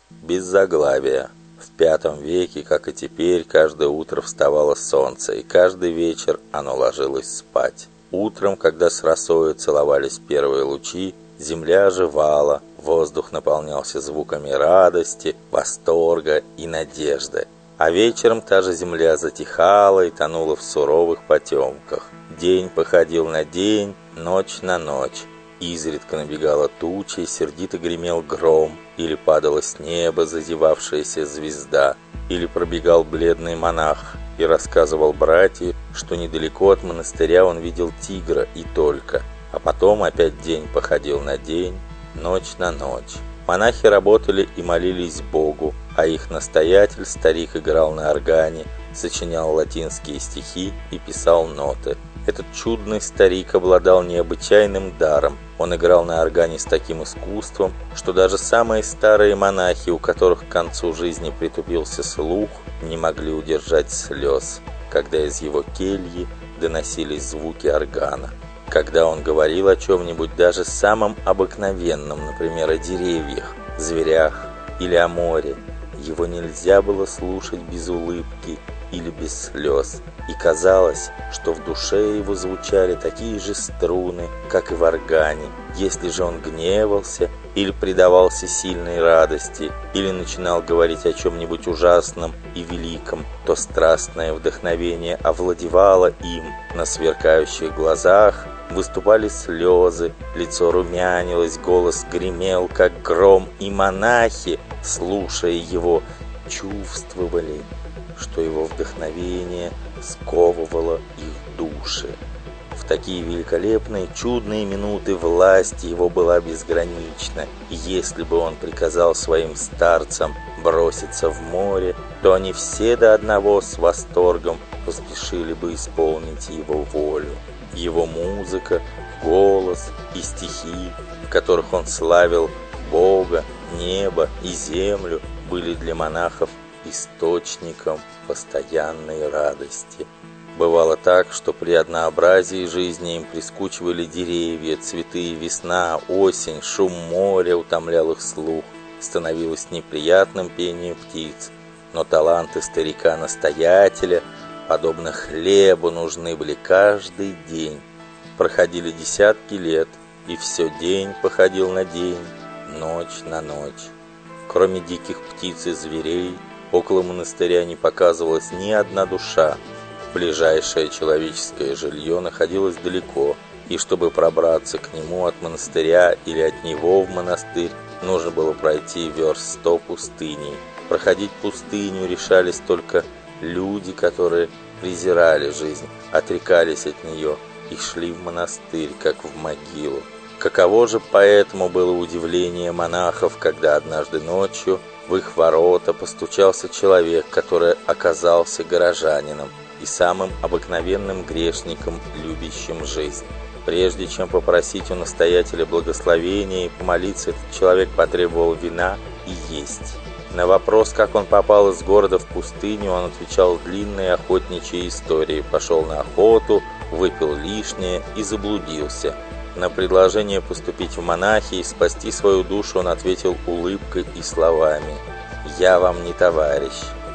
Без заглавия. В V веке, как и теперь, каждое утро вставало солнце, и каждый вечер оно ложилось спать. Утром, когда с росою целовались первые лучи, земля оживала, воздух наполнялся звуками радости, восторга и надежды. А вечером та же земля затихала и тонула в суровых потемках. День походил на день, ночь на ночь. Изредка набегала туча, и сердито гремел гром, или падала с неба зазевавшаяся звезда, или пробегал бледный монах и рассказывал братьям, что недалеко от монастыря он видел тигра и только. А потом опять день походил на день, ночь на ночь. Монахи работали и молились Богу, а их настоятель, старик, играл на органе, сочинял латинские стихи и писал ноты. Этот чудный старик обладал необычайным даром. Он играл на органе с таким искусством, что даже самые старые монахи, у которых к концу жизни притупился слух, не могли удержать слез, когда из его кельи доносились звуки органа. Когда он говорил о чем-нибудь, даже самом обыкновенном, например, о деревьях, зверях или о море, его нельзя было слушать без улыбки или без слез, и казалось, что в душе его звучали такие же струны, как и в органе. Если же он гневался или предавался сильной радости, или начинал говорить о чем-нибудь ужасном и великом, то страстное вдохновение овладевало им. На сверкающих глазах выступали слезы, лицо румянилось, голос гремел, как гром, и монахи, слушая его, чувствовали, что его вдохновение сковывало их души. В такие великолепные, чудные минуты власть его была безгранична, и если бы он приказал своим старцам броситься в море, то они все до одного с восторгом поспешили бы исполнить его волю. Его музыка, голос и стихи, в которых он славил Бога, небо и землю, были для монахов источником постоянной радости. Бывало так, что при однообразии жизни им прискучивали деревья, цветы, весна, осень, шум моря утомлял их слух, становилось неприятным пение птиц. Но таланты старика-настоятеля, подобно хлебу, нужны были каждый день. Проходили десятки лет, и все день походил на день, ночь на ночь. Кроме диких птиц и зверей, около монастыря не показывалась ни одна душа. Ближайшее человеческое жилье находилось далеко, и чтобы пробраться к нему от монастыря или от него в монастырь, нужно было пройти верст 100 пустыней. Проходить пустыню решались только люди, которые презирали жизнь, отрекались от нее и шли в монастырь, как в могилу. Каково же поэтому было удивление монахов, когда однажды ночью в их ворота постучался человек, который оказался горожанином и самым обыкновенным грешником, любящим жизнь. Прежде чем попросить у настоятеля благословения и помолиться, этот человек потребовал вина и есть. На вопрос, как он попал из города в пустыню, он отвечал длинной охотничьей историей. Пошел на охоту, выпил лишнее и заблудился. На предложение поступить в монахи и спасти свою душу он ответил улыбкой и словами: «Я вам не товарищ».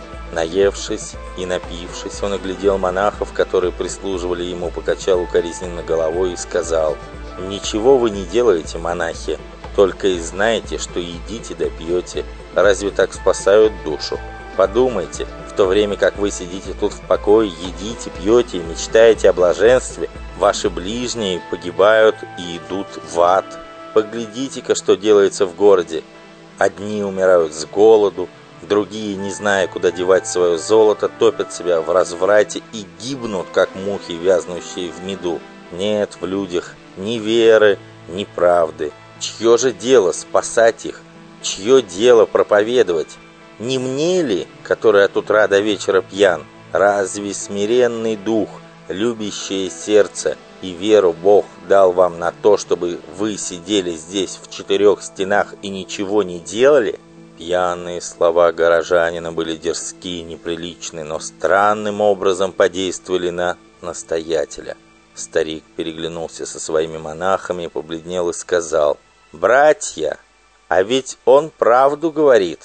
Наевшись и напившись, он оглядел монахов, которые прислуживали ему, покачал укоризненно головой и сказал: «Ничего вы не делаете, монахи, только и знаете, что едите да пьете. Разве так спасают душу? Подумайте, в то время как вы сидите тут в покое, едите, пьете и мечтаете о блаженстве, ваши ближние погибают и идут в ад. Поглядите-ка, что делается в городе. Одни умирают с голоду, другие, не зная, куда девать свое золото, топят себя в разврате и гибнут, как мухи, вязнущие в меду. Нет в людях ни веры, ни правды. Чье же дело спасать их? Чье дело проповедовать? Не мне ли, который от утра до вечера пьян? Разве смиренный дух, любящее сердце и веру Бог дал вам на то, чтобы вы сидели здесь в 4 стенах и ничего не делали?» Пьяные слова горожанина были дерзки и неприличны, но странным образом подействовали на настоятеля. Старик переглянулся со своими монахами, побледнел и сказал: «Братья, а ведь он правду говорит.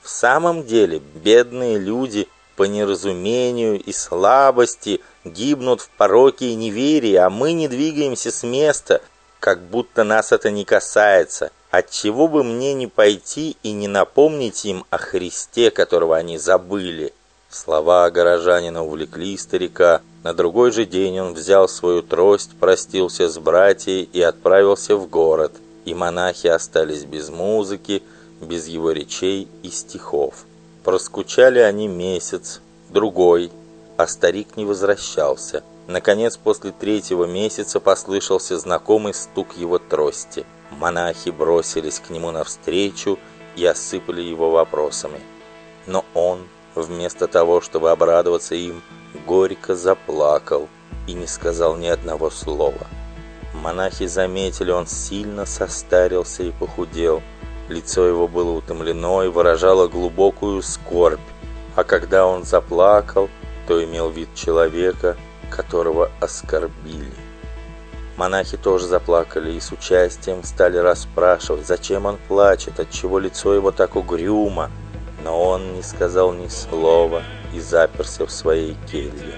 В самом деле, бедные люди по неразумению и слабости гибнут в пороке и неверии, а мы не двигаемся с места, как будто нас это не касается. Отчего бы мне не пойти и не напомнить им о Христе, которого они забыли?» Слова горожанина увлекли старика. На другой же день он взял свою трость, простился с братьями и отправился в город. И монахи остались без музыки, без его речей и стихов. Проскучали они месяц, другой, а старик не возвращался. Наконец, после 3-го месяца послышался знакомый стук его трости. Монахи бросились к нему навстречу и осыпали его вопросами. Но он, вместо того, чтобы обрадоваться им, горько заплакал и не сказал ни одного слова. Монахи заметили, он сильно состарился и похудел. Лицо его было утомлено и выражало глубокую скорбь, а когда он заплакал, то имел вид человека, которого оскорбили. Монахи тоже заплакали и с участием стали расспрашивать, зачем он плачет, отчего лицо его так угрюмо. Но он не сказал ни слова и заперся в своей келье.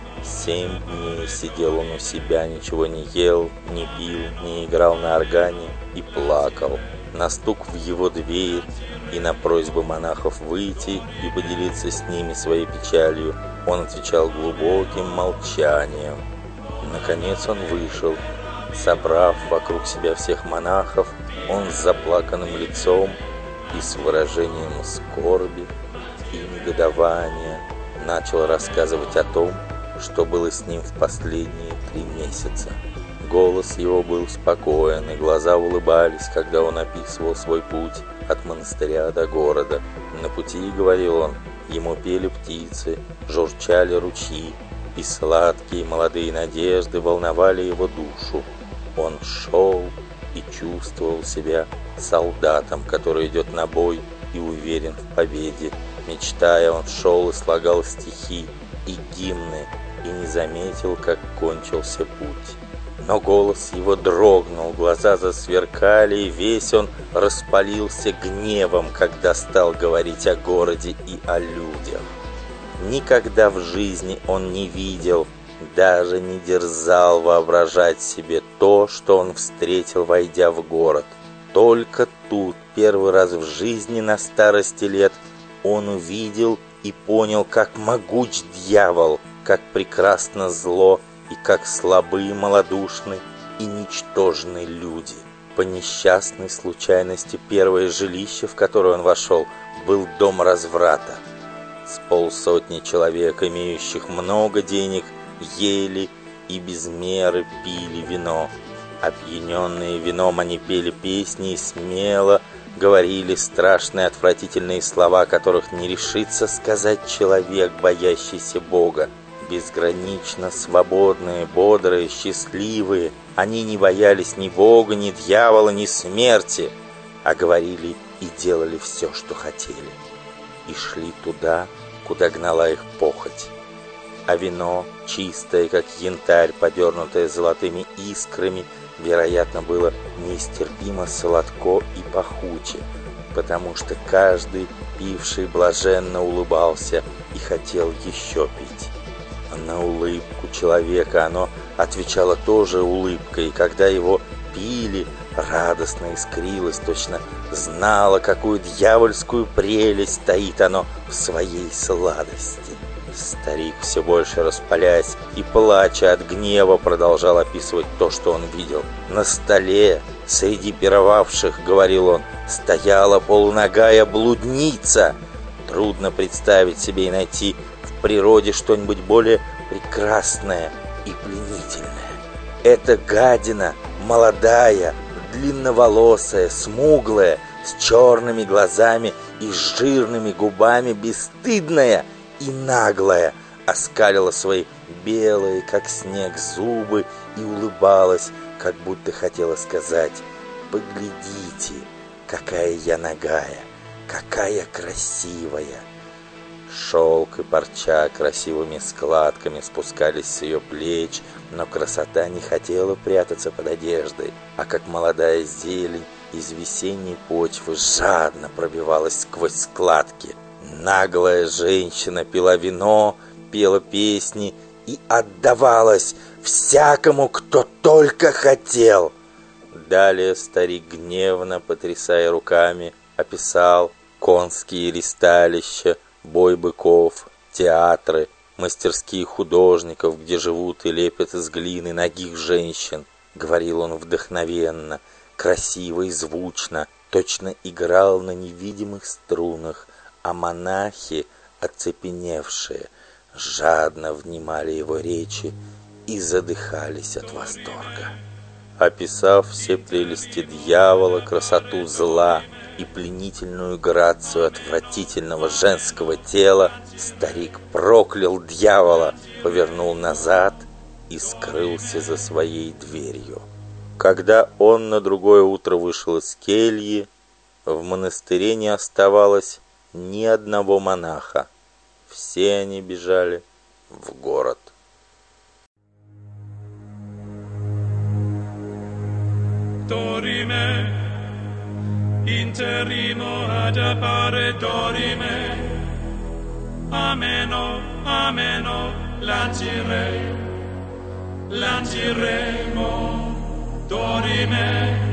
7 дней сидел он у себя, ничего не ел, не пил, не играл на органе и плакал. На стук в его дверь и на просьбу монахов выйти и поделиться с ними своей печалью он отвечал глубоким молчанием. Наконец он вышел. Собрав вокруг себя всех монахов, он с заплаканным лицом и с выражением скорби и негодования начал рассказывать о том, что было с ним в последние 3 месяца. Голос его был спокоен, и глаза улыбались, когда он описывал свой путь от монастыря до города. На пути, говорил он, ему пели птицы, журчали ручьи, и сладкие молодые надежды волновали его душу. Он шел и чувствовал себя солдатом, который идет на бой и уверен в победе. Мечтая, он шел и слагал стихи и гимны, и не заметил, как кончился путь. Но голос его дрогнул, глаза засверкали, и весь он распалился гневом, когда стал говорить о городе и о людях. Никогда в жизни он не видел, даже не дерзал воображать себе то, что он встретил, войдя в город. Только тут, первый раз в жизни на старости лет, он увидел и понял, как могуч дьявол, как прекрасно зло и как слабы, малодушны и ничтожны люди. По несчастной случайности первое жилище, в которое он вошел, был дом разврата. С 50 человек, имеющих много денег, ели и без меры пили вино. Опьяненные вином, они пели песни и смело говорили страшные отвратительные слова, которых не решится сказать человек, боящийся Бога. Безгранично свободные, бодрые, счастливые, они не боялись ни Бога, ни дьявола, ни смерти, а говорили и делали все, что хотели, и шли туда, куда гнала их похоть. А вино, чистое, как янтарь, подернутое золотыми искрами, вероятно, было нестерпимо сладко и пахуче, потому что каждый, пивший, блаженно улыбался и хотел еще пить. На улыбку человека оно отвечало тоже улыбкой, и когда его пили, радостно искрилось, точно знало, какую дьявольскую прелесть таит оно в своей сладости. Старик, все больше распаляясь и плача от гнева, продолжал описывать то, что он видел. На столе, среди пировавших, говорил он, стояла полуногая блудница. Трудно представить себе и найти в природе что-нибудь более прекрасное и пленительное. Эта гадина, молодая, длинноволосая, смуглая, с черными глазами и с жирными губами, бесстыдная и наглая, оскалила свои белые, как снег, зубы и улыбалась, как будто хотела сказать: «Поглядите, какая я нагая, какая красивая!» Шелк и парча красивыми складками спускались с ее плеч, но красота не хотела прятаться под одеждой, а как молодая зелень из весенней почвы жадно пробивалась сквозь складки. Наглая женщина пила вино, пела песни и отдавалась всякому, кто только хотел. Далее старик, гневно потрясая руками, описал конские ристалища, бой быков, театры, мастерские художников, где живут и лепят из глины нагих женщин. Говорил он вдохновенно, красиво и звучно, точно играл на невидимых струнах, а монахи, оцепеневшие, жадно внимали его речи и задыхались от восторга. Описав все прелести дьявола, красоту зла и пленительную грацию отвратительного женского тела, старик проклял дьявола, повернул назад и скрылся за своей дверью. Когда он на другое утро вышел из кельи, в монастыре не оставалось ни одного монаха. Все они бежали в город. Dorime, interrimo ad appare dorime, ameno, ameno, lanciremo, dorime.